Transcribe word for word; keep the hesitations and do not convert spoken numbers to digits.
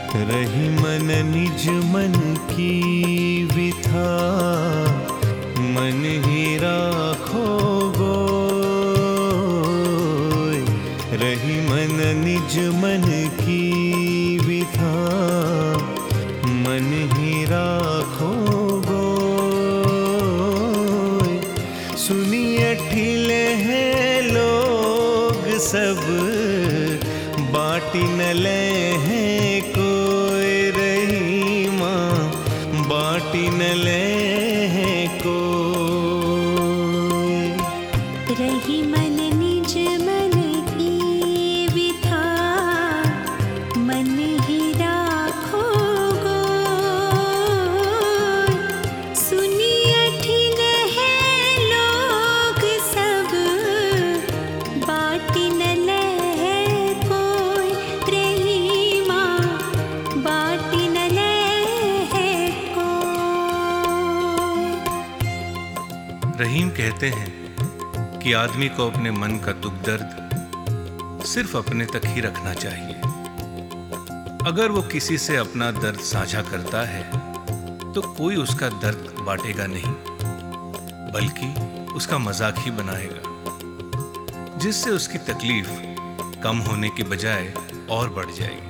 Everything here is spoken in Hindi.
रही मन निज मन की विथा, मन ही राखो गोय। रही मन निज मन की विथा, मन ही राखो गोय। सुनिए ठिले हैं लोग सब, बाटी न ले हैं कोई। रही माँ बाटी न ले हैं कोई। रही मन निज मन की विथा, मन ही राखो गोय। सुनिए ठिले हैं लोग सब, बाटी न ले कोई। रही माँ बाटी न ले कोई। रहीम कहते हैं कि आदमी को अपने मन का दुख दर्द सिर्फ अपने तक ही रखना चाहिए। अगर वो किसी से अपना दर्द साझा करता है तो कोई उसका दर्द बांटेगा नहीं, बल्कि उसका मजाक ही बनाएगा, जिससे उसकी तकलीफ कम होने की बजाय और बढ़ जाएगी।